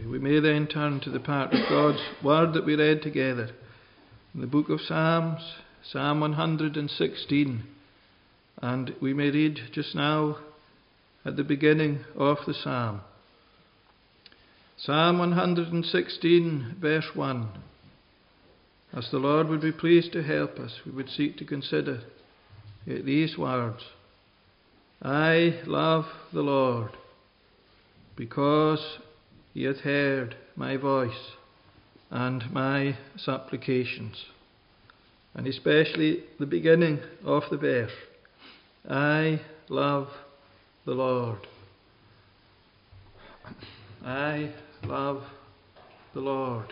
We may then turn to the part of God's Word that we read together in the book of Psalms, Psalm 116. And we may read just now at the beginning of the Psalm. Psalm 116, verse 1. As the Lord would be pleased to help us, we would seek to consider these words. I love the Lord, because he hath heard my voice and my supplications. And especially the beginning of the verse. I love the Lord. I love the Lord.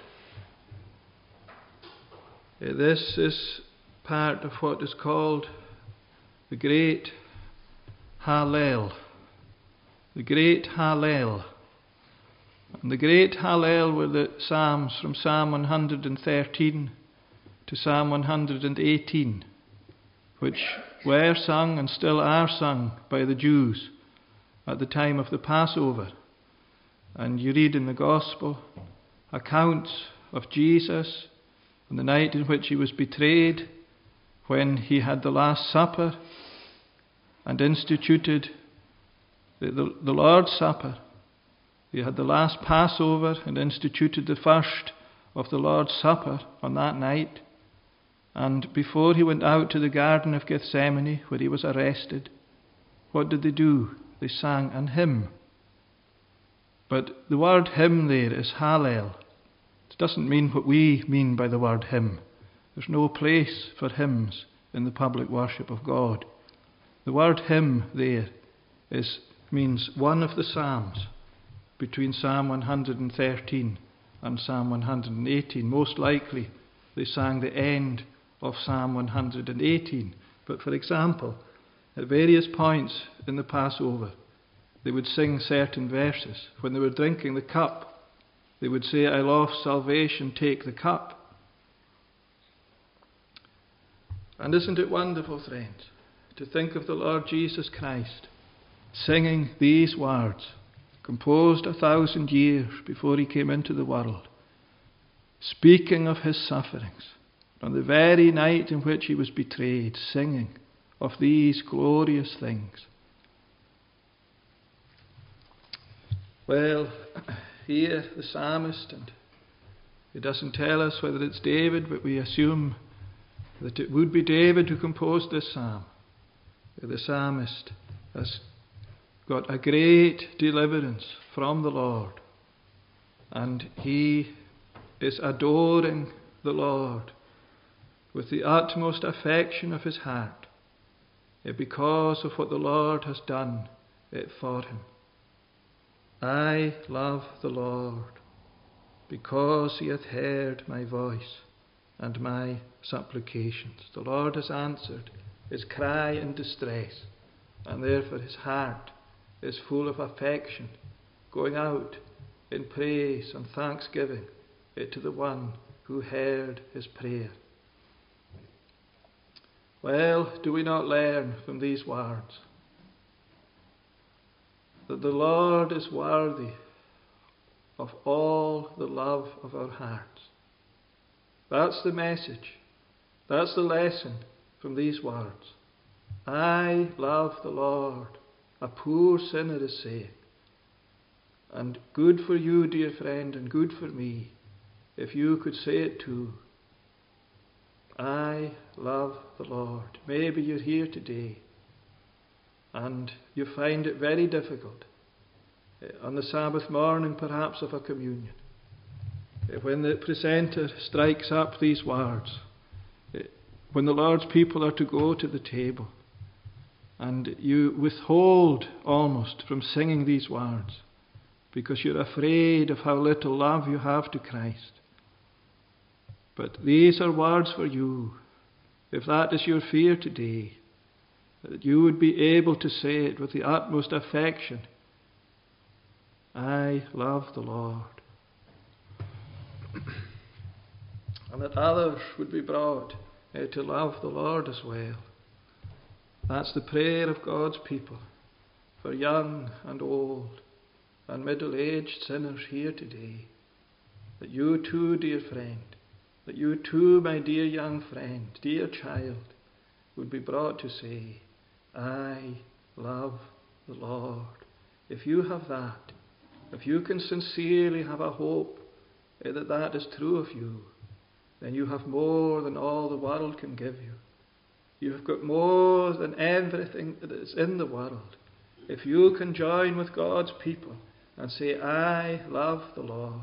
This is part of what is called the Great Hallel. The Great Hallel. And the Great Hallel were the Psalms from Psalm 113 to Psalm 118, which were sung and still are sung by the Jews at the time of the Passover. And you read in the Gospel accounts of Jesus on the night in which he was betrayed, when he had the Last Supper and instituted the Lord's Supper. He had the last Passover and instituted the first of the Lord's Supper on that night. And before he went out to the Garden of Gethsemane, where he was arrested, what did they do? They sang an hymn. But the word hymn there is Hallel. It doesn't mean what we mean by the word hymn. There's no place for hymns in the public worship of God. The word hymn there means one of the Psalms between Psalm 113 and Psalm 118. Most likely they sang the end of Psalm 118. But for example, at various points in the Passover, they would sing certain verses. When they were drinking the cup, they would say, I lost salvation, take the cup. And isn't it wonderful, friends, to think of the Lord Jesus Christ singing these words, composed 1,000 years before he came into the world, speaking of his sufferings, on the very night in which he was betrayed, singing of these glorious things. Well, here the psalmist, and he doesn't tell us whether it's David, but we assume that it would be David who composed this psalm. The psalmist has got a great deliverance from the Lord, and he is adoring the Lord with the utmost affection of his heart, because of what the Lord has done for him. I love the Lord, because he hath heard my voice and my supplications. The Lord has answered his cry in distress, and therefore his heart is full of affection, going out in praise and thanksgiving to the one who heard his prayer. Well, do we not learn from these words that the Lord is worthy of all the love of our hearts? That's the message. That's the lesson from these words. I love the Lord, a poor sinner is saying. And good for you, dear friend, and good for me, if you could say it too. I love the Lord. Maybe you're here today and you find it very difficult on the Sabbath morning, perhaps, of a communion, when the presenter strikes up these words, when the Lord's people are to go to the table, and you withhold almost from singing these words because you're afraid of how little love you have to Christ. But these are words for you, if that is your fear today, that you would be able to say it with the utmost affection. I love the Lord. And that others would be brought to love the Lord as well. That's the prayer of God's people, for young and old, and middle-aged sinners here today, that you too, dear friend, that you too, my dear young friend, dear child, would be brought to say, I love the Lord. If you have that, if you can sincerely have a hope that that is true of you, then you have more than all the world can give you. You have got more than everything that is in the world. If you can join with God's people and say, I love the Lord.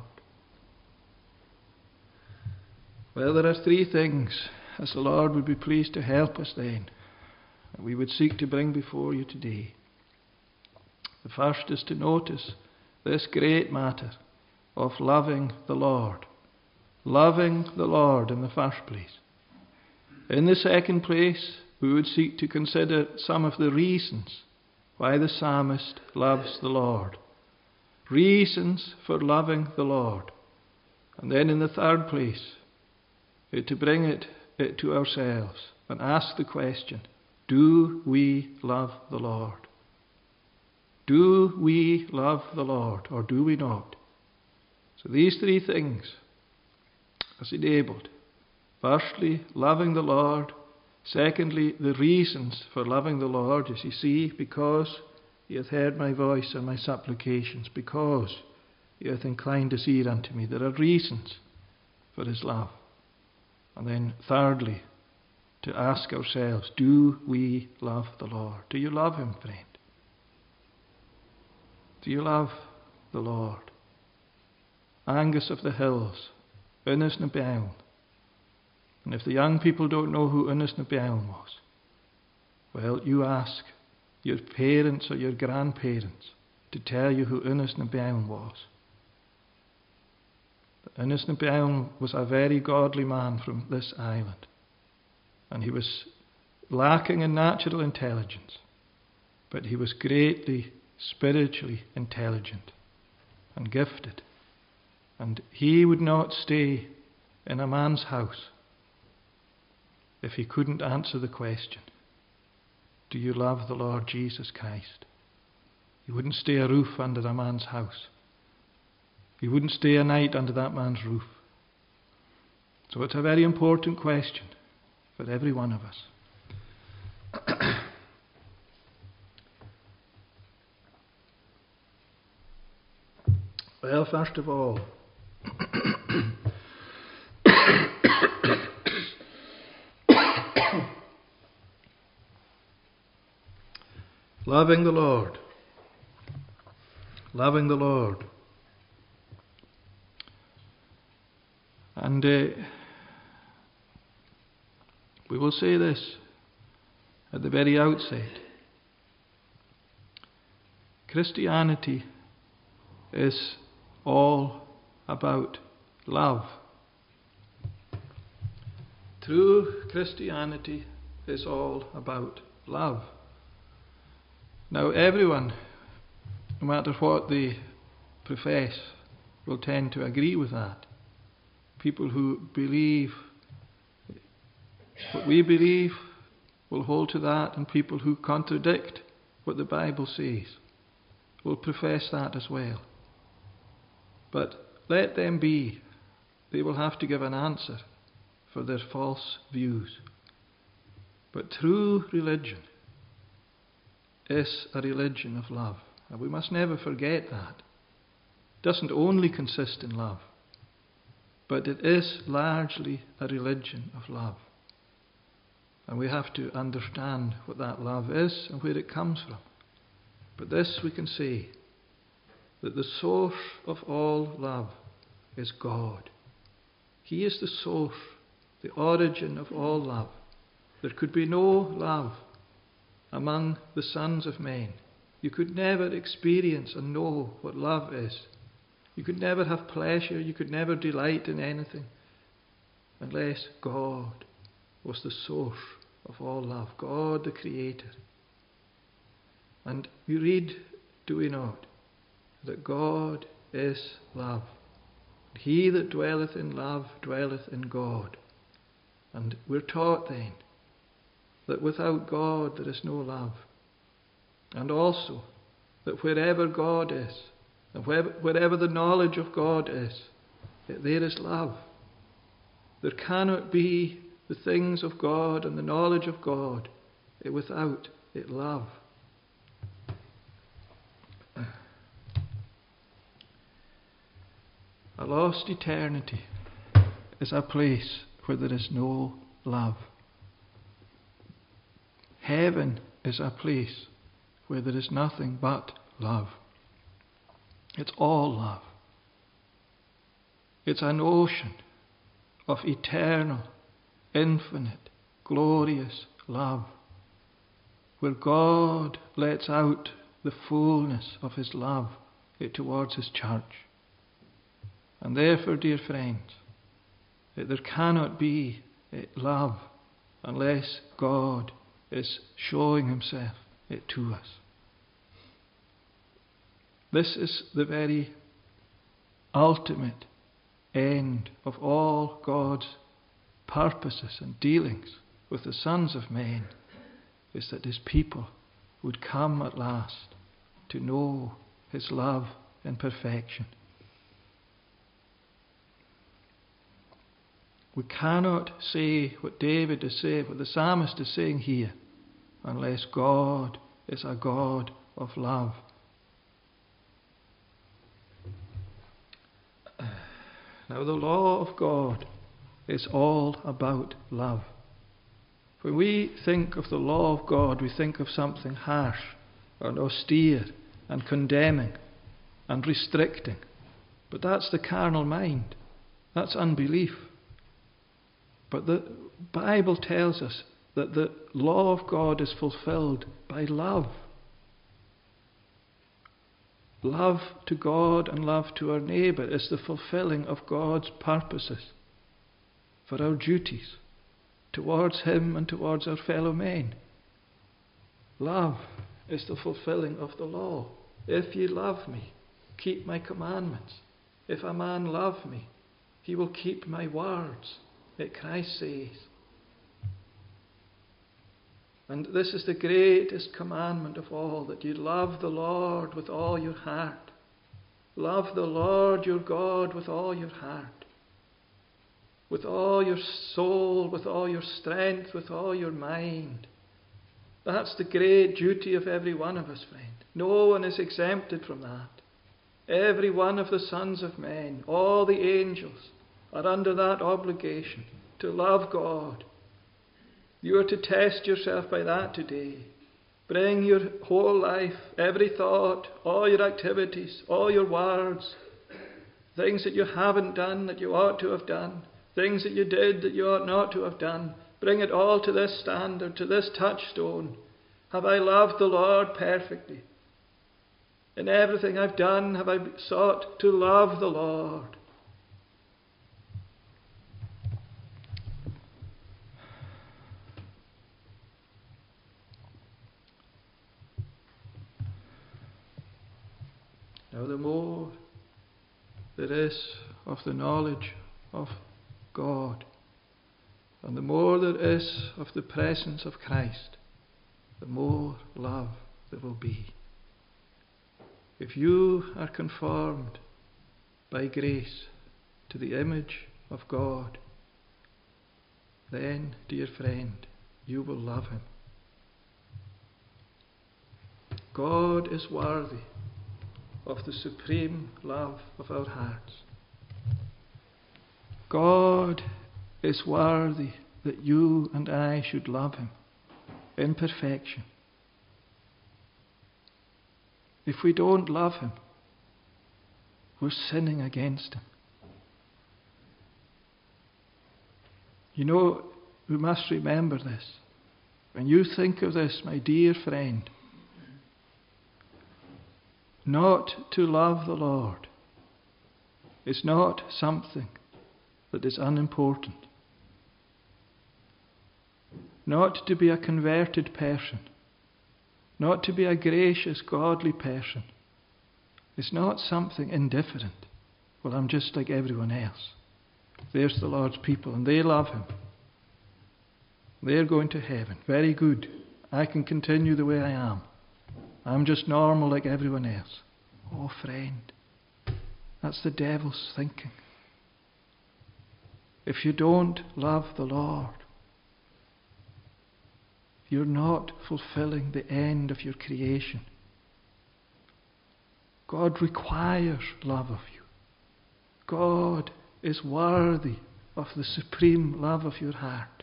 Well, there are three things, as the Lord would be pleased to help us then, that we would seek to bring before you today. The first is to notice this great matter of loving the Lord. Loving the Lord in the first place. In the second place, we would seek to consider some of the reasons why the psalmist loves the Lord. Reasons for loving the Lord. And then in the third place, to bring it to ourselves and ask the question, do we love the Lord? Do we love the Lord, or do we not? So these three things as enabled. Firstly, loving the Lord. Secondly, the reasons for loving the Lord, as you see, because he hath heard my voice and my supplications, because he hath inclined his ear unto me. There are reasons for his love. And then thirdly, to ask ourselves, do we love the Lord? Do you love him, friend? Do you love the Lord? Angus of the Hills, Ynys na Bealn. And if the young people don't know who Ynys na Bealn was, well, you ask your parents or your grandparents to tell you who Ynys na Bealn was. Ynys na Bealn was a very godly man from this island, and he was lacking in natural intelligence, but he was greatly spiritually intelligent and gifted. And he would not stay in a man's house if he couldn't answer the question, do you love the Lord Jesus Christ? He wouldn't stay a roof under a man's house. He wouldn't stay a night under that man's roof. So it's a very important question for every one of us. Well, first of all, loving the Lord. Loving the Lord. And we will say this at the very outset. Christianity is all about love. True Christianity is all about love. Now, everyone, no matter what they profess, will tend to agree with that. People who believe what we believe will hold to that, and people who contradict what the Bible says will profess that as well. But let them be. They will have to give an answer for their false views. But true religion is a religion of love. And we must never forget that. It doesn't only consist in love, but it is largely a religion of love. And we have to understand what that love is and where it comes from. But this we can say, that the source of all love is God. He is the source, the origin of all love. There could be no love among the sons of men. You could never experience and know what love is. You could never have pleasure, you could never delight in anything unless God was the source of all love. God the Creator. And we read, do we not, that God is love. He that dwelleth in love dwelleth in God. And we're taught then that without God there is no love. And also that wherever God is, And wherever the knowledge of God is, there is love. There cannot be the things of God and the knowledge of God without love. A lost eternity is a place where there is no love. Heaven is a place where there is nothing but love. It's all love. It's an ocean of eternal, infinite, glorious love, where God lets out the fullness of His love towards His church. And therefore, dear friends, there cannot be love unless God is showing Himself to us. This is the very ultimate end of all God's purposes and dealings with the sons of men, is that His people would come at last to know His love in perfection. We cannot say what David is saying, what the psalmist is saying here, unless God is a God of love. Now, the law of God is all about love. When we think of the law of God, we think of something harsh and austere and condemning and restricting. But that's the carnal mind. That's unbelief. But the Bible tells us that the law of God is fulfilled by love. Love to God and love to our neighbour is the fulfilling of God's purposes for our duties towards Him and towards our fellow men. Love is the fulfilling of the law. If ye love me, keep my commandments. If a man love me, he will keep my words. Christ says. And this is the greatest commandment of all, that you love the Lord with all your heart. Love the Lord your God with all your heart, with all your soul, with all your strength, with all your mind. That's the great duty of every one of us, friend. No one is exempted from that. Every one of the sons of men, all the angels, are under that obligation to love God. You are to test yourself by that today. Bring your whole life, every thought, all your activities, all your words, things that you haven't done that you ought to have done, things that you did that you ought not to have done. Bring it all to this standard, to this touchstone. Have I loved the Lord perfectly? In everything I've done, have I sought to love the Lord? Now, the more there is of the knowledge of God, and the more there is of the presence of Christ, the more love there will be. If you are conformed by grace to the image of God, then, dear friend, you will love Him. God is worthy of the supreme love of our hearts. God is worthy that you and I should love Him in perfection. If we don't love Him, we're sinning against Him. You know, we must remember this. When you think of this, my dear friend, not to love the Lord is not something that is unimportant. Not to be a converted person, not to be a gracious, godly person, is not something indifferent. Well, I'm just like everyone else. There's the Lord's people and they love Him. They're going to heaven. Very good. I can continue the way I am. I'm just normal like everyone else. Oh, friend, That's the devil's thinking. If you don't love the Lord, you're not fulfilling the end of your creation. God requires love of you. God is worthy of the supreme love of your heart.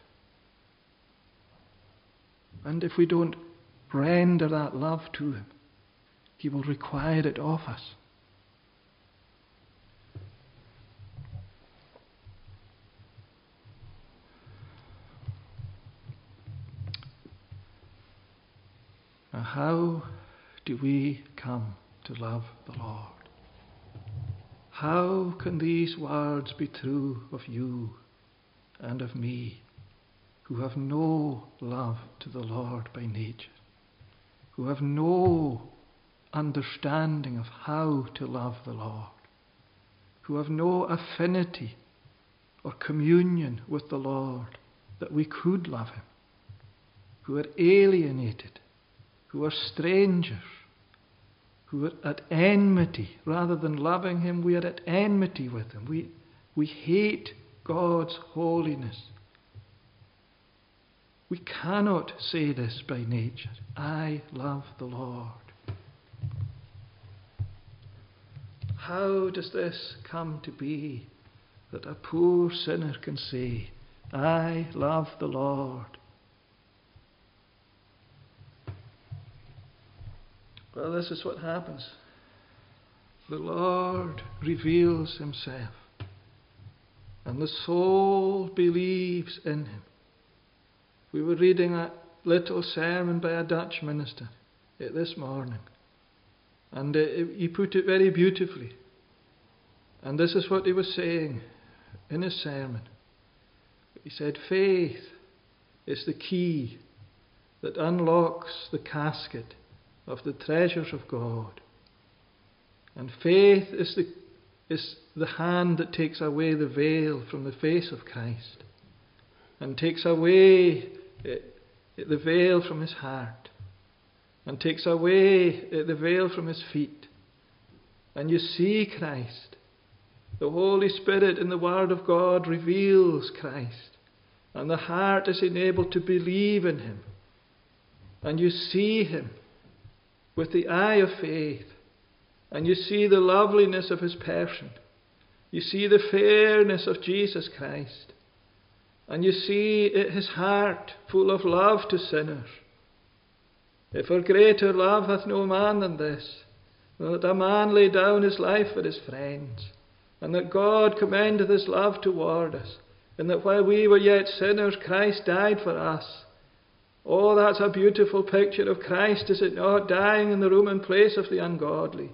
And if we don't render that love to Him, He will require it of us. Now, how do we come to love the Lord? How can these words be true of you and of me, who have no love to the Lord by nature, who have no understanding of how to love the Lord, who have no affinity or communion with the Lord that we could love Him, who are alienated, who are strangers, who are at enmity. Rather than loving Him, we are at enmity with Him. We hate God's holiness. We cannot say this by nature. I love the Lord. How does this come to be that a poor sinner can say, I love the Lord? Well, this is what happens. The Lord reveals Himself, and the soul believes in Him. We were reading a little sermon by a Dutch minister this morning, and he put it very beautifully. And this is what he was saying in his sermon. He said, faith is the key that unlocks the casket of the treasures of God. And faith is the hand that takes away the veil from the face of Christ, and takes away the veil from His heart, and takes away the veil from His feet. And you see Christ. The Holy Spirit in the Word of God reveals Christ, and the heart is enabled to believe in Him. And you see Him with the eye of faith, and you see the loveliness of His person. You see the fairness of Jesus Christ, and you see His heart full of love to sinners. For greater love hath no man than this, that a man lay down his life for his friends, and that God commendeth His love toward us, and that while we were yet sinners, Christ died for us. Oh, that's a beautiful picture of Christ, is it not? Dying in the room and place of the ungodly.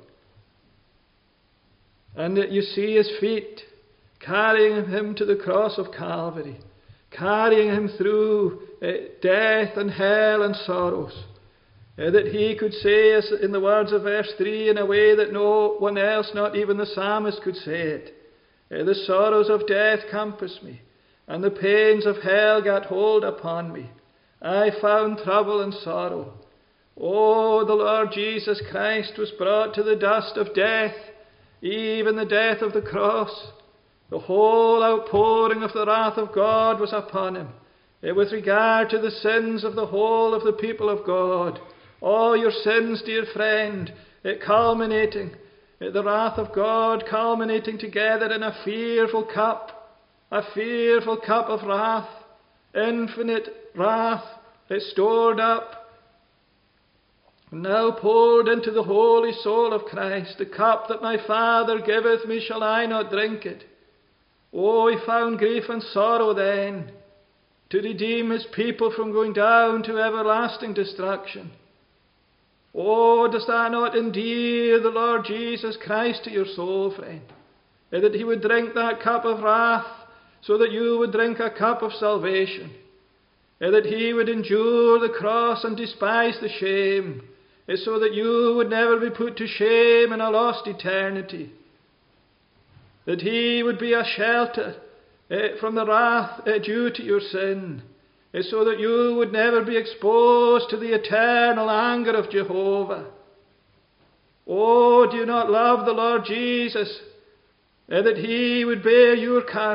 And that you see His feet carrying Him to the cross of Calvary, carrying Him through death and hell and sorrows, that He could say, as in the words of verse 3, in a way that no one else, not even the psalmist, could say it. The sorrows of death compassed me, and the pains of hell got hold upon me. I found trouble and sorrow. Oh, the Lord Jesus Christ was brought to the dust of death, even the death of the cross. The whole outpouring of the wrath of God was upon Him, with regard to the sins of the whole of the people of God. All your sins, dear friend, culminating, the wrath of God culminating together in a fearful cup of wrath, infinite wrath, stored up, now poured into the holy soul of Christ. The cup that my Father giveth me, shall I not drink it? Oh, He found grief and sorrow then to redeem His people from going down to everlasting destruction. Oh, does that not endear the Lord Jesus Christ to your soul, friend? That He would drink that cup of wrath so that you would drink a cup of salvation. That He would endure the cross and despise the shame, so that you would never be put to shame in a lost eternity. That He would be a shelter from the wrath due to your sin, so that you would never be exposed to the eternal anger of Jehovah. Oh, do you not love the Lord Jesus that He would bear your curse,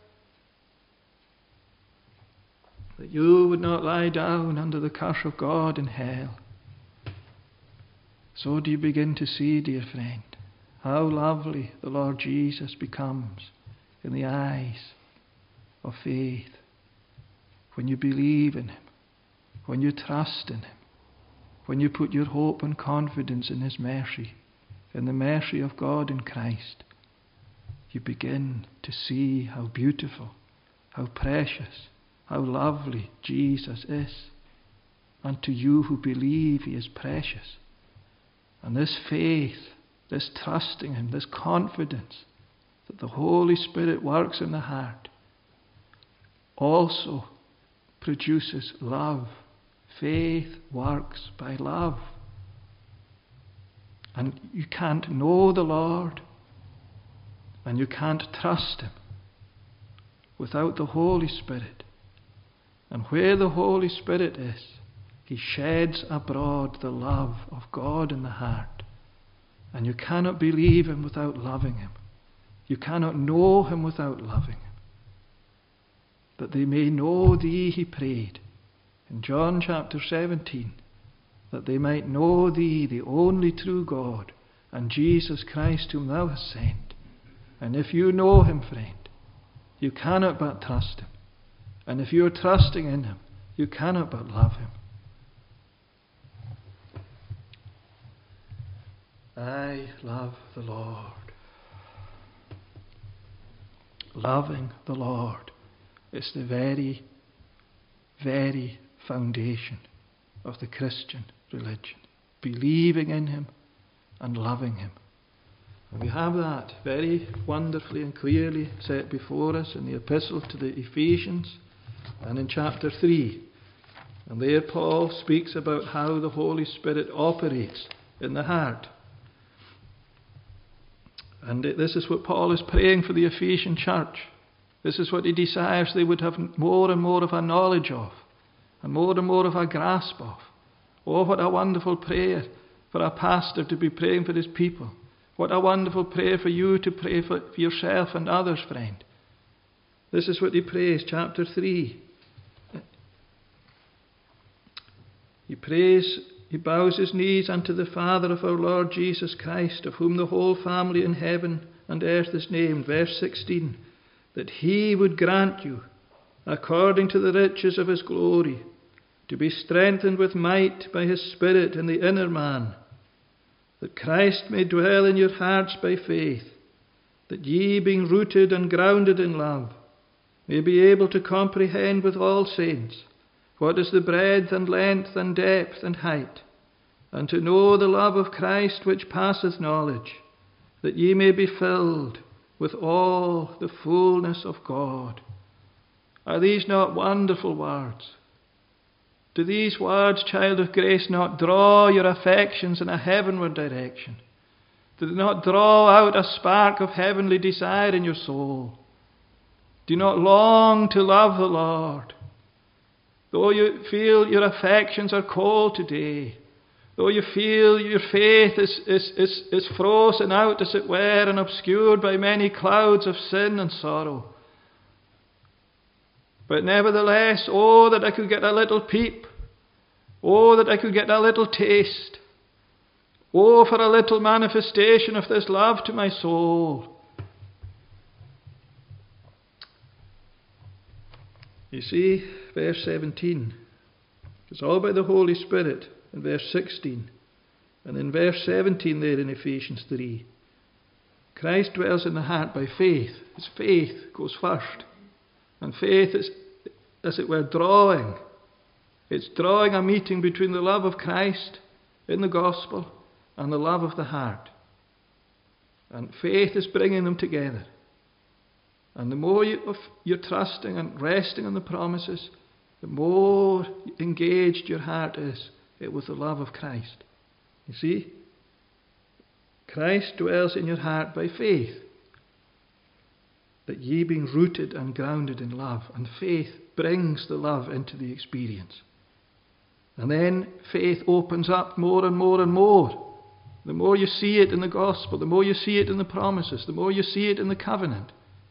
that you would not lie down under the curse of God in hell. So do you begin to see, dear friend, how lovely the Lord Jesus becomes in the eyes of faith when you believe in Him, when you trust in Him, when you put your hope and confidence in His mercy, in the mercy of God in Christ. You begin to see how beautiful, how precious, how lovely Jesus is. And to you who believe He is precious. And this faith, this trusting Him, this confidence that the Holy Spirit works in the heart also produces love. Faith works by love. And you can't know the Lord and you can't trust Him without the Holy Spirit. And where the Holy Spirit is, He sheds abroad the love of God in the heart. And you cannot believe Him without loving Him. You cannot know Him without loving Him. That they may know Thee, He prayed in John chapter 17, that they might know Thee, the only true God, and Jesus Christ whom Thou hast sent. And if you know Him, friend, you cannot but trust Him. And if you are trusting in Him, you cannot but love Him. I love the Lord. Loving the Lord is the very, very foundation of the Christian religion. Believing in Him and loving Him. And we have that very wonderfully and clearly set before us in the epistle to the Ephesians and in chapter 3. And there Paul speaks about how the Holy Spirit operates in the heart. And this is what Paul is praying for the Ephesian church. This is what he desires they would have more and more of a knowledge of, and more of a grasp of. Oh, what a wonderful prayer for a pastor to be praying for his people. What a wonderful prayer for you to pray for yourself and others, friend. This is what he prays, chapter 3. He prays, he bows his knees unto the Father of our Lord Jesus Christ, of whom the whole family in heaven and earth is named. Verse 16. That He would grant you, according to the riches of His glory, to be strengthened with might by His Spirit in the inner man, that Christ may dwell in your hearts by faith, that ye, being rooted and grounded in love, may be able to comprehend with all saints what is the breadth and length and depth and height, and to know the love of Christ which passeth knowledge, that ye may be filled with all the fullness of God. Are these not wonderful words? Do these words, child of grace, not draw your affections in a heavenward direction? Do they not draw out a spark of heavenly desire in your soul? Do you not long to love the Lord? Though you feel your affections are cold today, though you feel your faith is frozen out, as it were, and obscured by many clouds of sin and sorrow. But nevertheless, oh, that I could get a little peep. Oh, that I could get a little taste. Oh, for a little manifestation of this love to my soul. You see, verse 17. It's all by the Holy Spirit. In verse 16, and in verse 17 there in Ephesians 3. Christ dwells in the heart by faith. His faith goes first. And faith is, as it were, drawing. It's drawing a meeting between the love of Christ in the gospel and the love of the heart. And faith is bringing them together. And the more you're trusting and resting on the promises, the more engaged your heart is with the love of Christ. You see? Christ dwells in your heart by faith. That ye being rooted and grounded in love. And faith brings the love into the experience. And then faith opens up more and more and more the more you see it in the gospel, the more you see it in the promises, the more you see it in the covenant,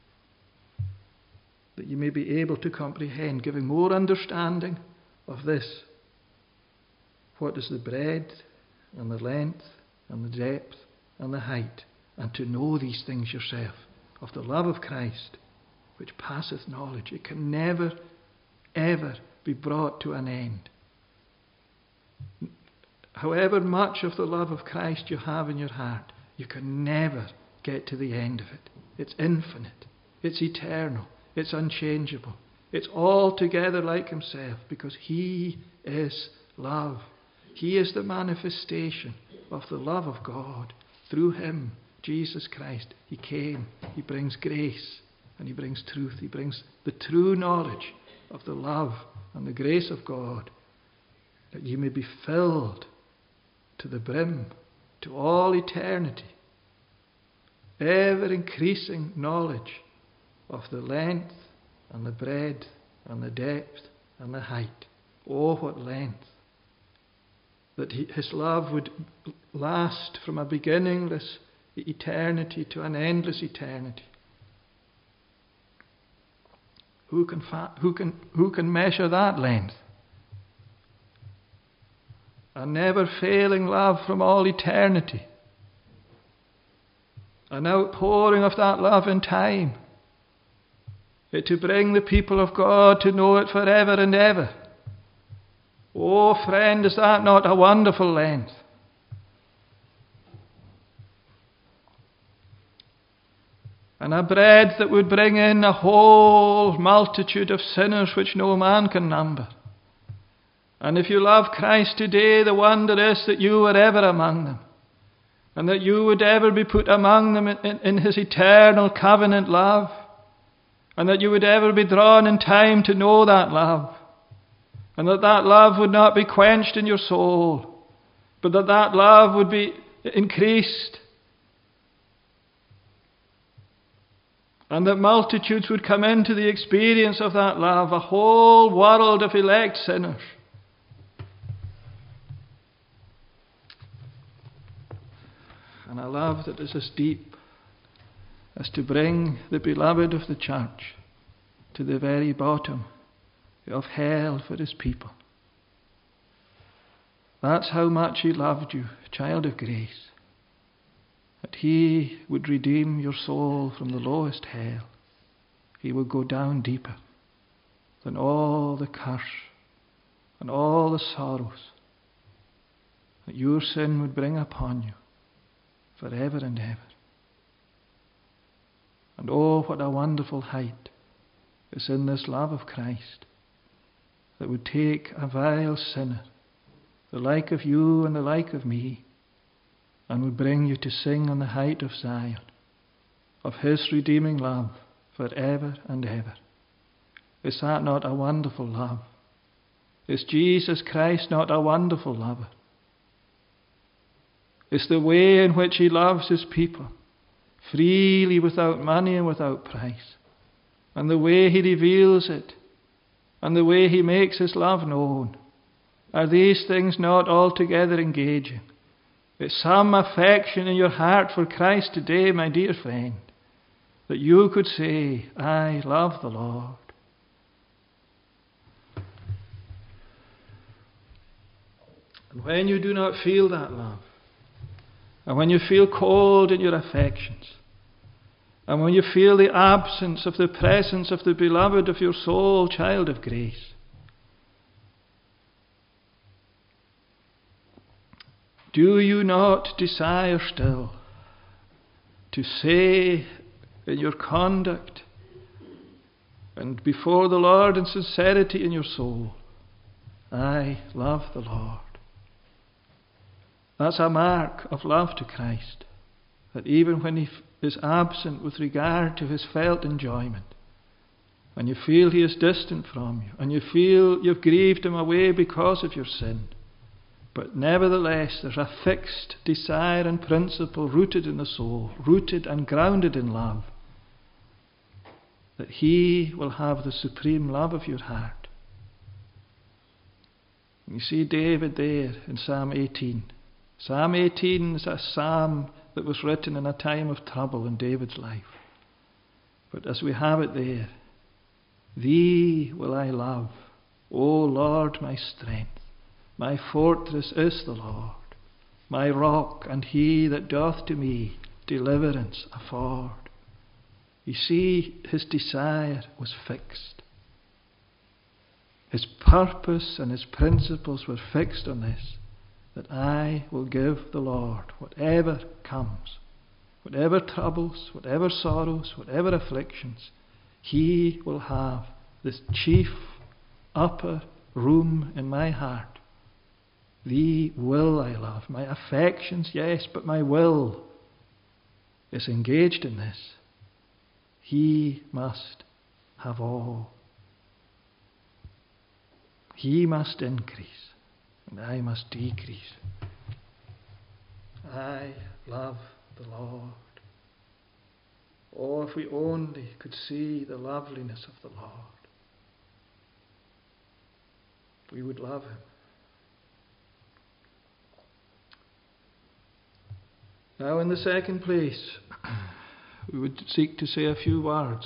that you may be able to comprehend, giving more understanding of this. What is the breadth and the length and the depth and the height, and to know these things yourself, of the love of Christ, which passeth knowledge. It can never, ever be brought to an end. However much of the love of Christ you have in your heart, you can never get to the end of it. It's infinite. It's eternal. It's unchangeable. It's altogether like himself, because he is love. He is the manifestation of the love of God. Through him, Jesus Christ, he came. He brings grace and he brings truth. He brings the true knowledge of the love and the grace of God, that you may be filled to the brim, to all eternity, ever increasing knowledge of the length and the breadth and the depth and the height. Oh, what length! That his love would last from a beginningless eternity to an endless eternity. Who can measure that length? A never failing love from all eternity. An outpouring of that love in time. It to bring the people of God to know it forever and ever. Oh, friend, is that not a wonderful length? And a breadth that would bring in a whole multitude of sinners which no man can number. And if you love Christ today, the wonder is that you were ever among them, and that you would ever be put among them in his eternal covenant love, and that you would ever be drawn in time to know that love, and that that love would not be quenched in your soul, but that that love would be increased, and that multitudes would come into the experience of that love, a whole world of elect sinners. And a love that is as deep as to bring the beloved of the church to the very bottom of hell for his people. That's how much he loved you, child of grace. That he would redeem your soul from the lowest hell. He would go down deeper than all the curse and all the sorrows that your sin would bring upon you forever and ever. And oh, what a wonderful height is in this love of Christ, that would take a vile sinner, the like of you and the like of me, and would bring you to sing on the height of Zion of his redeeming love forever and ever. Is that not a wonderful love? Is Jesus Christ not a wonderful lover? Is the way in which he loves his people, freely, without money and without price, and the way he reveals it, and the way he makes his love known, are these things not altogether engaging? Is some affection in your heart for Christ today, my dear friend, that you could say, I love the Lord? And when you do not feel that love, and when you feel cold in your affections, and when you feel the absence of the presence of the beloved of your soul, child of grace, do you not desire still to say in your conduct and before the Lord in sincerity in your soul, I love the Lord? That's a mark of love to Christ, that even when he is absent with regard to his felt enjoyment, and you feel he is distant from you, and you feel you've grieved him away because of your sin, but nevertheless there's a fixed desire and principle rooted in the soul, rooted and grounded in love, that he will have the supreme love of your heart. You see David there in Psalm 18, Psalm 18 is a psalm that was written in a time of trouble in David's life. But as we have it there, Thee will I love, O Lord, my strength. My fortress is the Lord, my rock, and He that doth to me deliverance afford. You see, his desire was fixed. His purpose and his principles were fixed on this, that I will give the Lord whatever comes, whatever troubles, whatever sorrows, whatever afflictions. He will have this chief upper room in my heart. Thee will I love. My affections, yes, but my will is engaged in this. He must have all. He must increase, and I must decrease. I love the Lord. Oh, if we only could see the loveliness of the Lord, we would love Him. Now, in the second place, we would seek to say a few words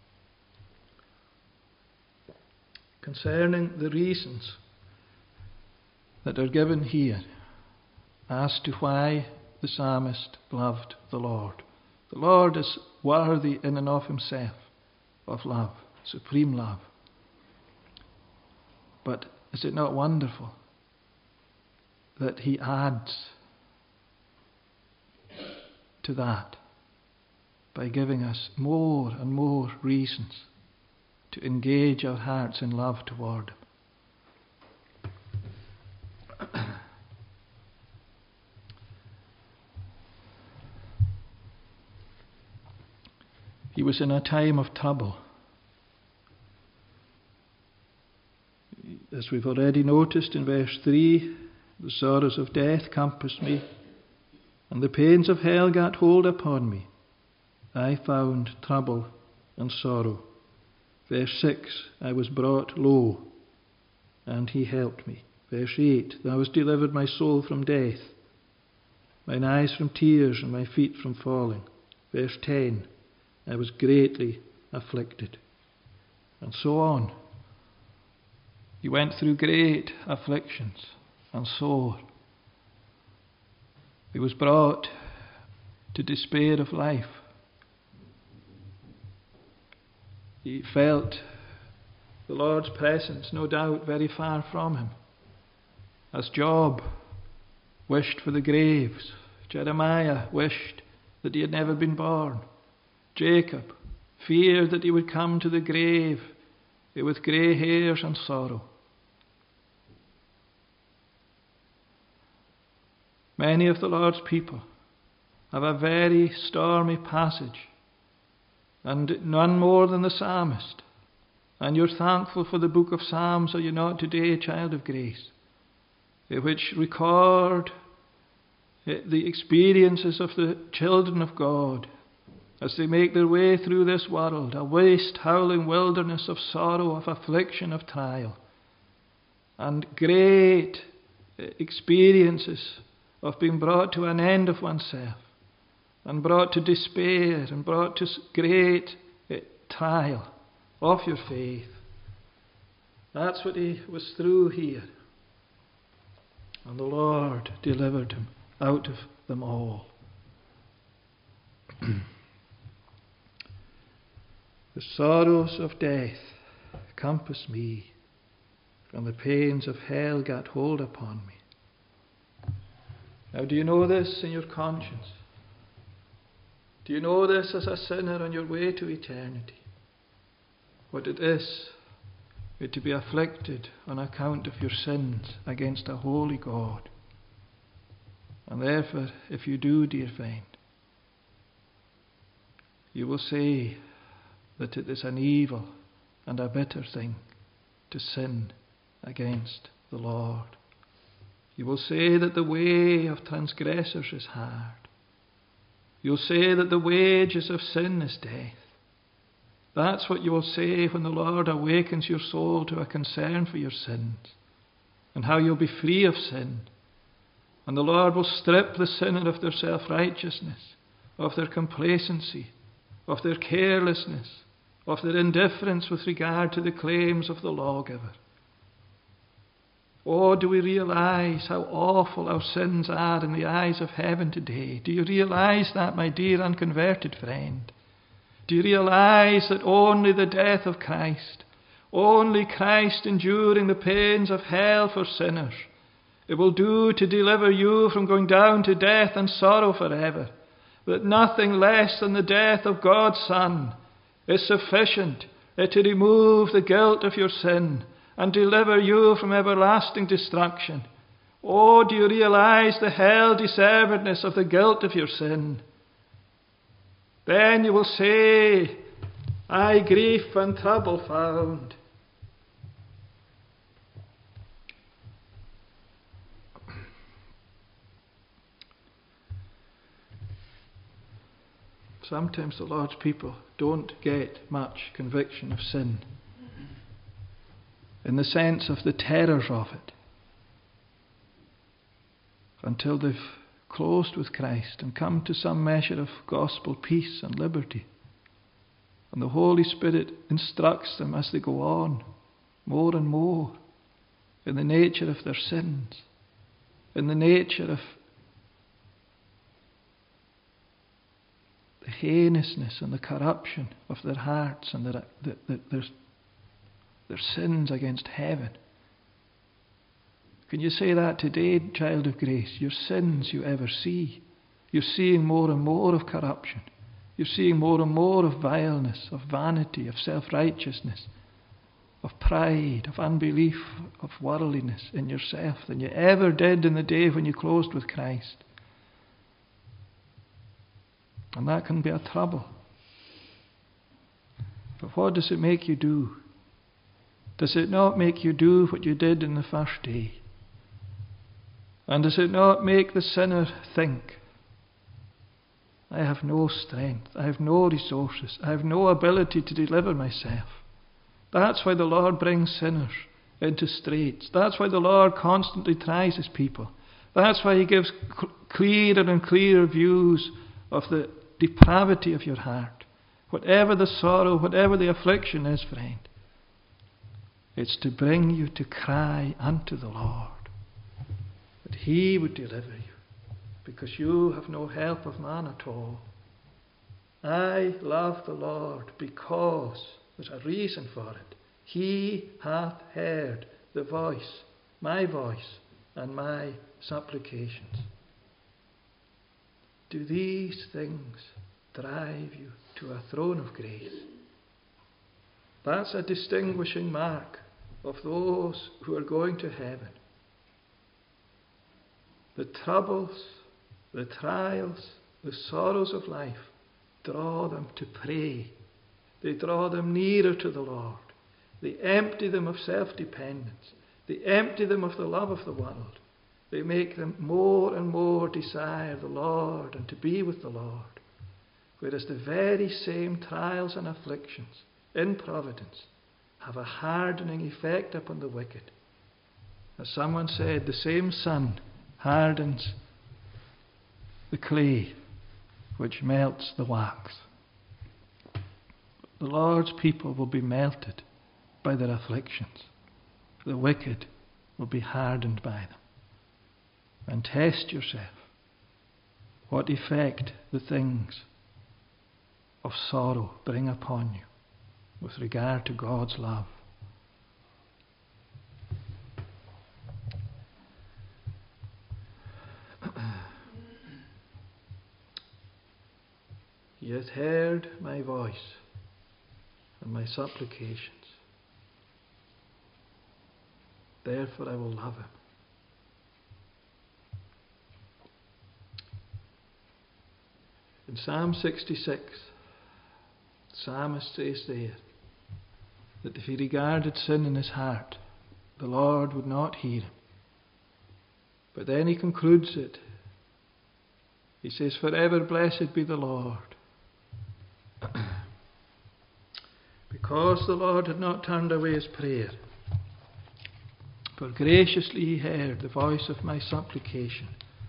concerning the reasons that are given here as to why the psalmist loved the Lord. The Lord is worthy in and of himself of love, supreme love. But is it not wonderful that he adds to that by giving us more and more reasons to engage our hearts in love toward Him. He was in a time of trouble. As we've already noticed in verse 3, the sorrows of death compassed me, and the pains of hell gat hold upon me. I found trouble and sorrow. Verse 6, I was brought low, and He helped me. Verse 8, Thou hast delivered my soul from death, mine eyes from tears, and my feet from falling. Verse 10, I was greatly afflicted. And so on. He went through great afflictions and sore. He was brought to despair of life. He felt the Lord's presence, no doubt, very far from him. As Job wished for the graves, Jeremiah wished that he had never been born. Jacob feared that he would come to the grave with grey hairs and sorrow. Many of the Lord's people have a very stormy passage, and none more than the psalmist. And you're thankful for the book of Psalms, are you not today, child of grace, which record the experiences of the children of God as they make their way through this world, a waste, howling wilderness of sorrow, of affliction, of trial, and great experiences of being brought to an end of oneself, and brought to despair, and brought to great trial of your faith. That's what he was through here. And the Lord delivered him out of them all. The sorrows of death compassed me, and the pains of hell gat hold upon me. Now, do you know this in your conscience? Do you know this as a sinner on your way to eternity? What it is to be afflicted on account of your sins against a holy God. And therefore, if you do, dear friend, you will say that it is an evil and a bitter thing to sin against the Lord. You will say that the way of transgressors is hard. You'll say that the wages of sin is death. That's what you will say when the Lord awakens your soul to a concern for your sins, and how you'll be free of sin, And the Lord will strip the sinner of their self-righteousness, of their complacency, of their carelessness, of their indifference with regard to the claims of the lawgiver. Oh, do we realize how awful our sins are in the eyes of heaven today? Do you realize that, my dear unconverted friend? Do you realize that only the death of Christ, only Christ enduring the pains of hell for sinners, it will do to deliver you from going down to death and sorrow forever? That nothing less than the death of God's Son is sufficient to remove the guilt of your sin and deliver you from everlasting destruction. Oh, do you realize the hell-deservedness of the guilt of your sin? Then you will say, "I grief and trouble found." Sometimes the Lord's people don't get much conviction of sin in the sense of the terrors of it until they've closed with Christ and come to some measure of gospel peace and liberty. And the Holy Spirit instructs them as they go on more and more in the nature of their sins, in the nature of the heinousness and the corruption of their hearts and their sins against heaven. Can you say that today, child of grace? Your sins you ever see. You're seeing more and more of corruption. You're seeing more and more of vileness, of vanity, of self-righteousness, of pride, of unbelief, of worldliness in yourself than you ever did in the day when you closed with Christ. And that can be a trouble. But what does it make you do? Does it not make you do what you did in the first day? And does it not make the sinner think, "I have no strength, I have no resources, I have no ability to deliver myself"? That's why the Lord brings sinners into straits. That's why the Lord constantly tries His people. That's why He gives clearer and clearer views of the depravity of your heart. Whatever the sorrow, whatever the affliction is, friend, it's to bring you to cry unto the Lord, that He would deliver you, because you have no help of man at all. I love the Lord because there's a reason for it. He hath heard the voice, my voice, and my supplications. Do these things drive you to a throne of grace? That's a distinguishing mark of those who are going to heaven. The troubles, the trials, the sorrows of life draw them to pray. They draw them nearer to the Lord. They empty them of self-dependence. They empty them of the love of the world. They make them more and more desire the Lord and to be with the Lord. Whereas the very same trials and afflictions in providence have a hardening effect upon the wicked. As someone said, the same sun hardens the clay which melts the wax. The Lord's people will be melted by their afflictions. The wicked will be hardened by them. And test yourself what effect the things of sorrow bring upon you with regard to God's love. He hath heard my voice and my supplications. Therefore I will love Him. In Psalm 66, the psalmist says there that if he regarded sin in his heart, the Lord would not hear him. But then he concludes it. He says, "Forever blessed be the Lord, because the Lord had not turned away his prayer, for graciously he heard the voice of my supplication.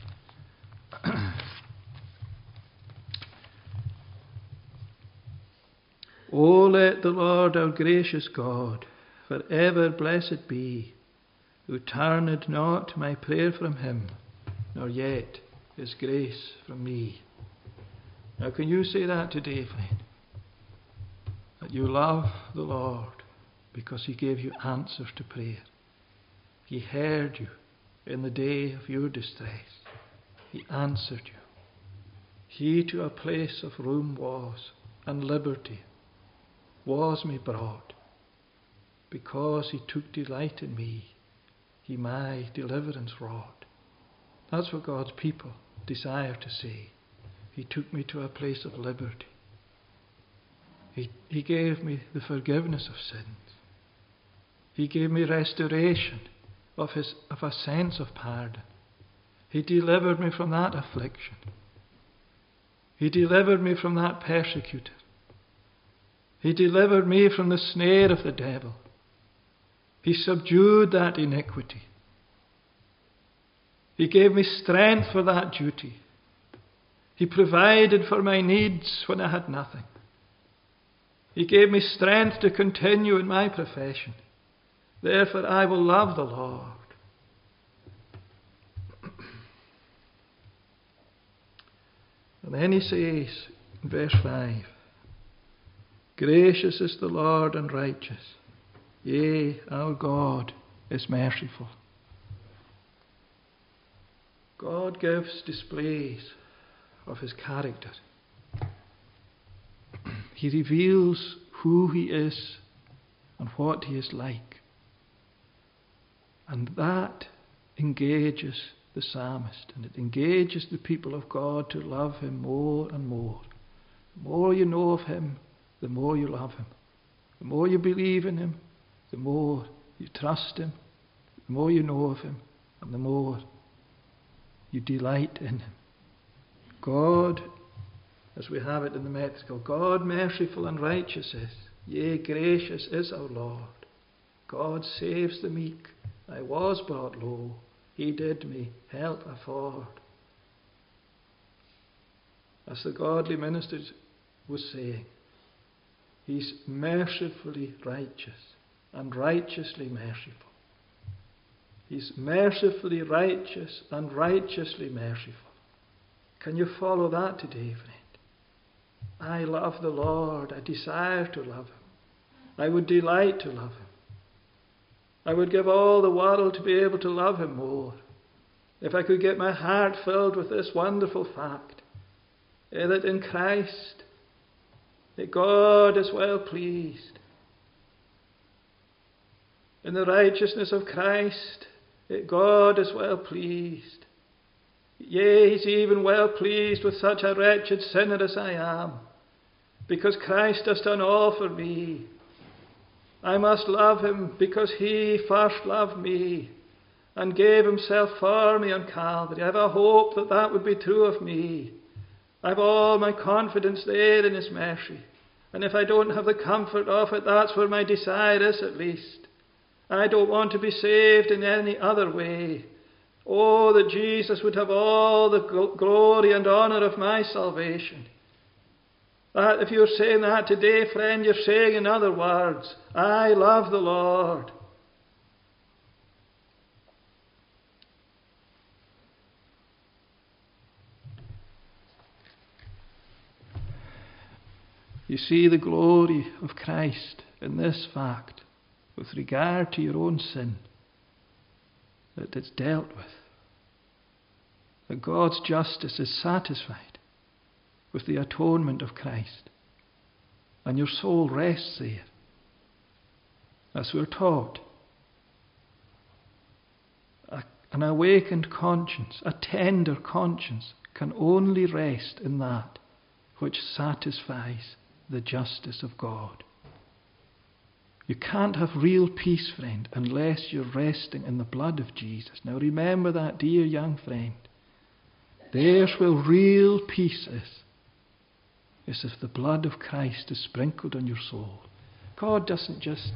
O let the Lord our gracious God for ever blessed be, who turned not my prayer from him, nor yet his grace from me. Now can you say that today, friend? That you love the Lord because he gave you answers to prayer. He heard you in the day of your distress. He answered you. He to a place of room was, and liberty was me brought. Because he took delight in me, he my deliverance wrought. That's what God's people desire to say. He took me to a place of liberty. He gave me the forgiveness of sins. He gave me restoration of a sense of pardon. He delivered me from that affliction. He delivered me from that persecutor. He delivered me from the snare of the devil. He subdued that iniquity. He gave me strength for that duty. He provided for my needs when I had nothing. He gave me strength to continue in my profession. Therefore I will love the Lord. And then he says in verse 5, gracious is the Lord and righteous. Yea, our God is merciful. God gives displays of his character. He reveals who he is and what he is like. And that engages the psalmist, and it engages the people of God to love him more and more. The more you know of him, the more you love him. The more you believe in him, the more you trust him. The more you know of him, and the more you delight in him. God, as we have it in the Metrical, God merciful and righteous is, yea, gracious is our Lord. God saves the meek. I was brought low. He did me help afford. As the godly minister was saying, he's mercifully righteous and righteously merciful. He's mercifully righteous and righteously merciful. Can you follow that today, friend? I love the Lord. I desire to love him. I would delight to love him. I would give all the world to be able to love him more. If I could get my heart filled with this wonderful fact, that in Christ, that God is well pleased. In the righteousness of Christ, that God is well pleased. Yea, he's even well pleased with such a wretched sinner as I am, because Christ has done all for me. I must love him because he first loved me and gave himself for me on Calvary. I have a hope that that would be true of me. I have all my confidence there in his mercy. And if I don't have the comfort of it, that's where my desire is at least. I don't want to be saved in any other way. Oh, that Jesus would have all the glory and honour of my salvation. That if you're saying that today, friend, you're saying in other words, I love the Lord. You see the glory of Christ in this fact with regard to your own sin, that it's dealt with. That God's justice is satisfied with the atonement of Christ. And your soul rests there. As we're taught, an awakened conscience, a tender conscience, can only rest in that which satisfies the justice of God. You can't have real peace, friend, unless you're resting in the blood of Jesus. Now remember that, dear young friend. There's where real peace is if the blood of Christ is sprinkled on your soul. God doesn't just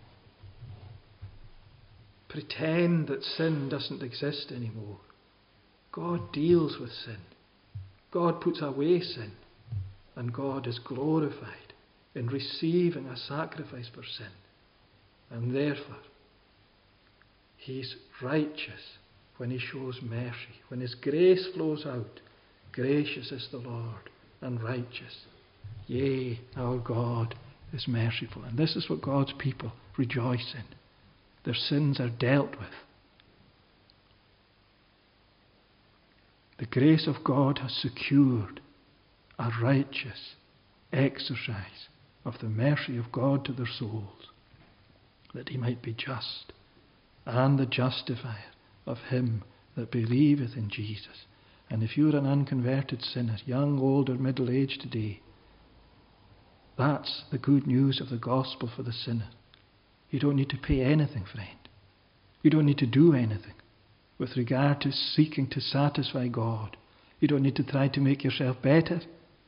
pretend that sin doesn't exist anymore. God deals with sin. God puts away sin. And God is glorified in receiving a sacrifice for sin. And therefore, He's righteous when He shows mercy. When His grace flows out, gracious is the Lord and righteous. Yea, our God is merciful. And this is what God's people rejoice in. Their sins are dealt with. The grace of God has secured a righteous exercise of the mercy of God to their souls, that He might be just and the justifier of him that believeth in Jesus. And if you're an unconverted sinner, young, old, or middle-aged today, that's the good news of the gospel for the sinner. You don't need to pay anything, friend. You don't need to do anything with regard to seeking to satisfy God. You don't need to try to make yourself better.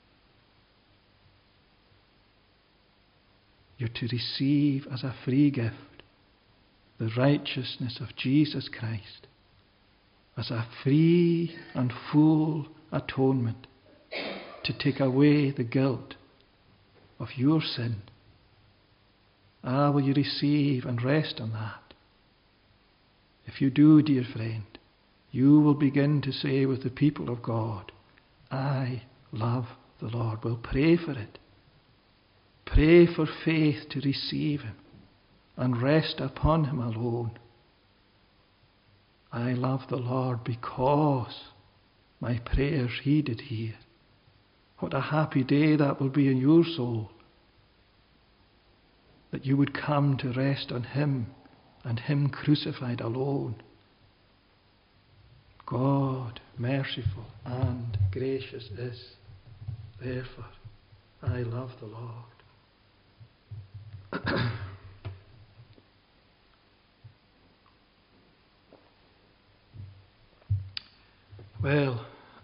You're to receive as a free gift the righteousness of Jesus Christ as a free and full atonement to take away the guilt of your sin. Will you receive and rest on that? If you do, dear friend, you will begin to say with the people of God, I love the Lord. Well, pray for it. Pray for faith to receive Him and rest upon Him alone. I love the Lord because my prayers He did hear. What a happy day that will be in your soul, that you would come to rest on Him and Him crucified alone. God, merciful and gracious is. Therefore, I love the Lord. Well,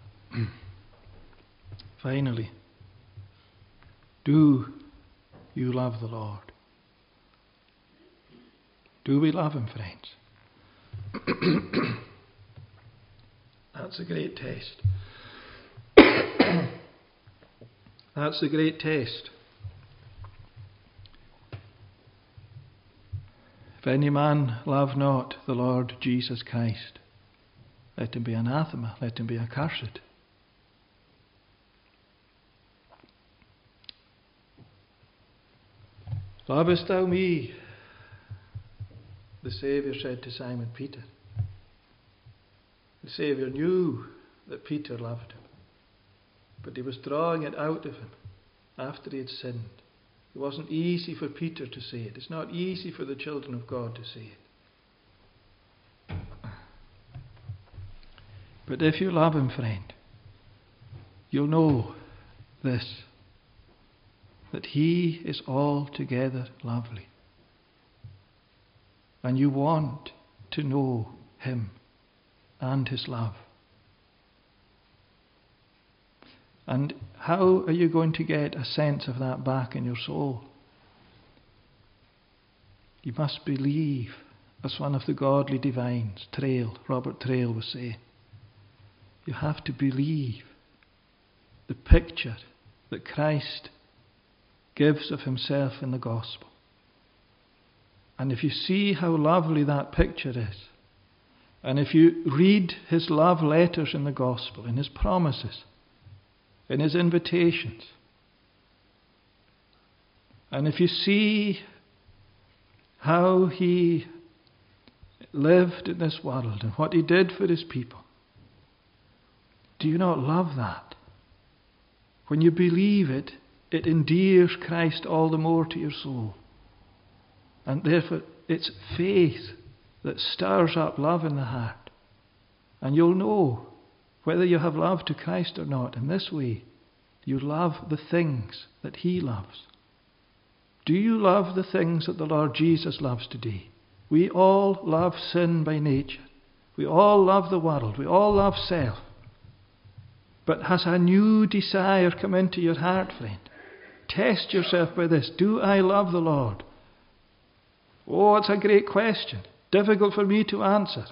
finally, do you love the Lord? Do we love Him, friends? That's a great test. That's a great test. If any man love not the Lord Jesus Christ, let him be anathema, let him be accursed. Lovest thou me? The Saviour said to Simon Peter. The Saviour knew that Peter loved him, but he was drawing it out of him after he had sinned. It wasn't easy for Peter to say it. It's not easy for the children of God to say it. But if you love Him, friend, you'll know this, that He is altogether lovely. And you want to know Him and His love. And how are you going to get a sense of that back in your soul? You must believe, as one of the godly divines, Robert Trail was saying. You have to believe the picture that Christ gives of Himself in the gospel. And if you see how lovely that picture is, and if you read His love letters in the gospel, in His promises, in His invitations, and if you see how He lived in this world and what He did for His people, do you not love that? When you believe it, it endears Christ all the more to your soul. And therefore, it's faith that stirs up love in the heart. And you'll know whether you have love to Christ or not. In this way, you love the things that He loves. Do you love the things that the Lord Jesus loves today? We all love sin by nature. We all love the world. We all love self. But has a new desire come into your heart, friend? Test yourself by this. Do I love the Lord? Oh, it's a great question. Difficult for me to answer.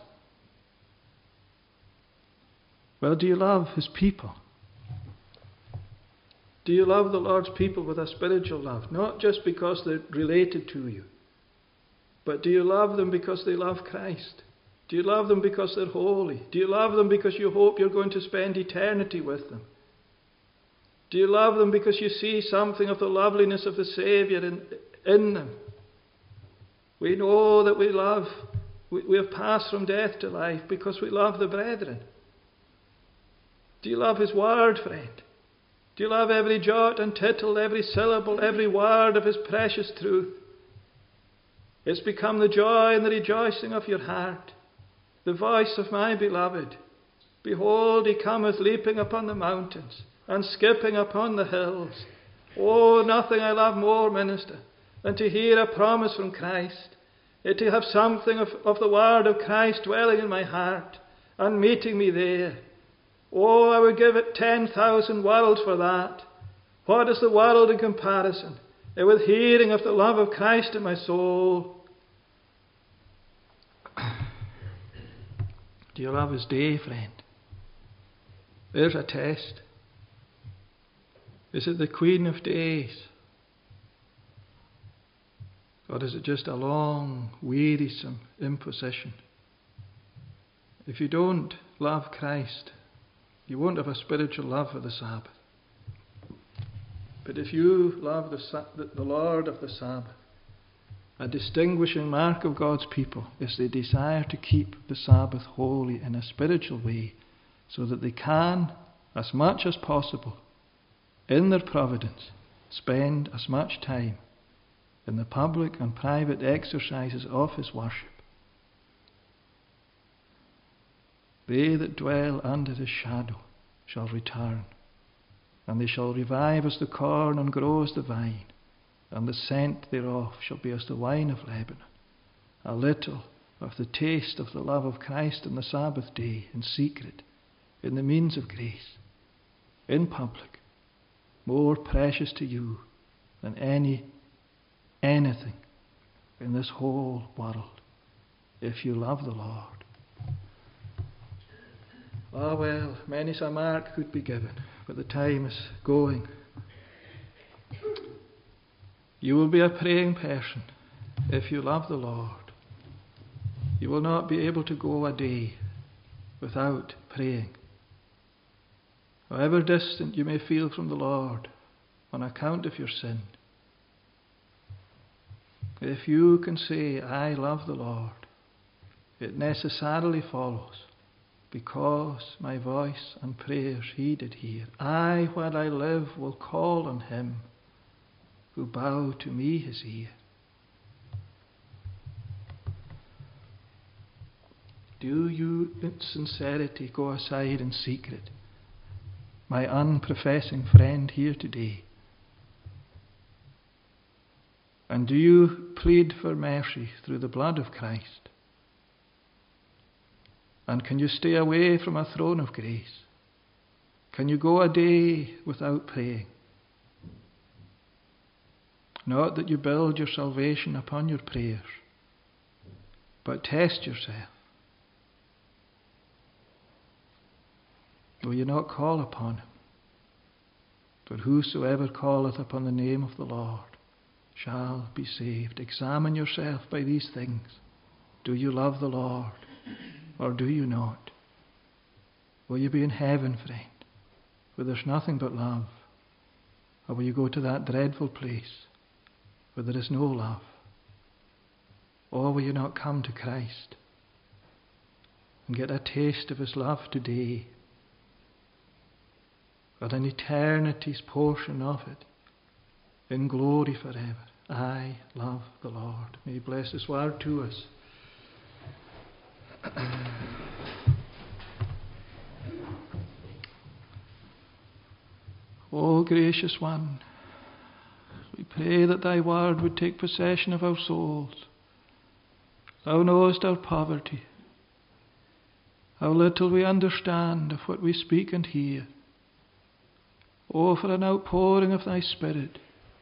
Well, do you love His people? Do you love the Lord's people with a spiritual love? Not just because they're related to you, but do you love them because they love Christ? Do you love them because they're holy? Do you love them because you hope you're going to spend eternity with them? Do you love them because you see something of the loveliness of the Saviour in them? We know that we love. We have passed from death to life because we love the brethren. Do you love His word, friend? Do you love every jot and tittle, every syllable, every word of His precious truth? It's become the joy and the rejoicing of your heart. The voice of my beloved. Behold, He cometh leaping upon the mountains and skipping upon the hills. Oh, nothing I love more, minister, than to hear a promise from Christ, and to have something of the word of Christ dwelling in my heart and meeting me there. Oh, I would give it 10,000 worlds for that. What is the world in comparison with hearing of the love of Christ in my soul? Do you love His day, friend? There's a test. Is it the Queen of Days? Or is it just a long, wearisome imposition? If you don't love Christ, you won't have a spiritual love for the Sabbath. But if you love the Lord of the Sabbath, a distinguishing mark of God's people is they desire to keep the Sabbath holy in a spiritual way, so that they can, as much as possible, in their providence, spend as much time in the public and private exercises of His worship. They that dwell under His shadow shall return, and they shall revive as the corn and grow as the vine, and the scent thereof shall be as the wine of Lebanon. A little of the taste of the love of Christ on the Sabbath day, in secret, in the means of grace, in public, more precious to you than anything in this whole world, if you love the Lord. Ah, well, many's a mark could be given, but the time is going. You will be a praying person if you love the Lord. You will not be able to go a day without praying. However distant you may feel from the Lord on account of your sin, if you can say, I love the Lord, it necessarily follows, because my voice and prayers He did hear, I, while I live, will call on Him who bow to me His ear. Do you in sincerity go aside in secret, my unprofessing friend here today? And do you plead for mercy through the blood of Christ? And can you stay away from a throne of grace? Can you go a day without praying? Not that you build your salvation upon your prayers, but test yourself. Will you not call upon Him? For whosoever calleth upon the name of the Lord shall be saved. Examine yourself by these things. Do you love the Lord, or do you not? Will you be in heaven, friend, where there's nothing but love? Or will you go to that dreadful place where there is no love? Or will you not come to Christ and get a taste of His love today, but an eternity's portion of it in glory forever? I love the Lord. May He bless His word to us. O gracious One, we pray that Thy word would take possession of our souls. Thou knowest our poverty, how little we understand of what we speak and hear. Oh, for an outpouring of Thy Spirit.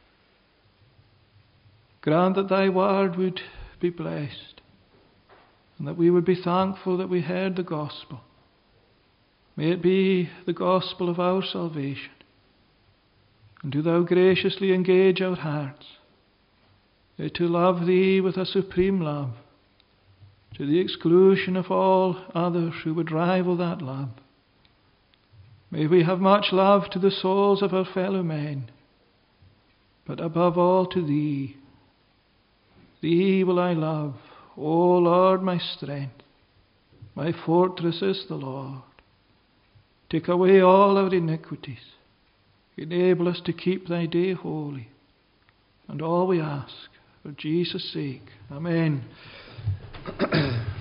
Grant that Thy word would be blessed, and that we would be thankful that we heard the gospel. May it be the gospel of our salvation, And do thou graciously engage our hearts to love thee with a supreme love, to the exclusion of all others who would rival that love. May we have much love to the souls of our fellow men, but above all to thee. Thee will I love, O Lord, my strength. My fortress is the Lord. Take away all our iniquities. Enable us to keep thy day holy. And all we ask, for Jesus' sake. Amen.